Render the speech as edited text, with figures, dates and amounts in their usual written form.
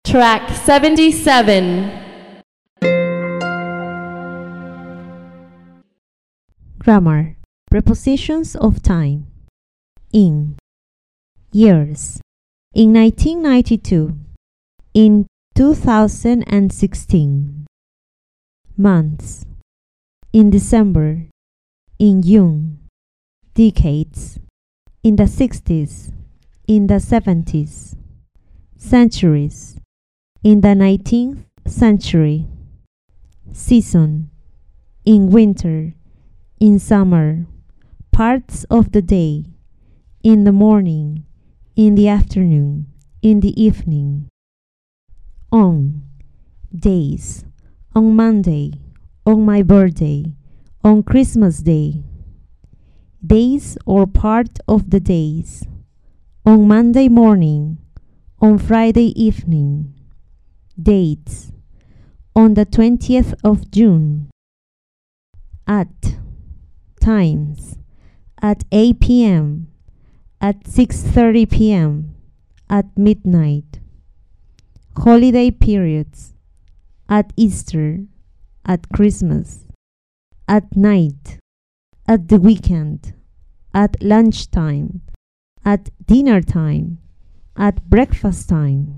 Track 77. Grammar. Prepositions of time. In. Years. In 1992. In 2016. Months. In December. In June. Decades. In the 60s. In the 70s. Centuries. In the 19th century. Season. In winter. In summer. Parts of the day. In the morning. In the afternoon. In the evening. On. Days. On Monday. On my birthday. On Christmas Day. Days or part of the days. On Monday morning. On Friday evening. Dates. On the 20th of June. At. Times. At 8 p.m. At 6:30 p.m. At midnight. Holiday periods. At Easter. At Christmas. At night. At the weekend. At lunchtime. At dinner time. At breakfast time.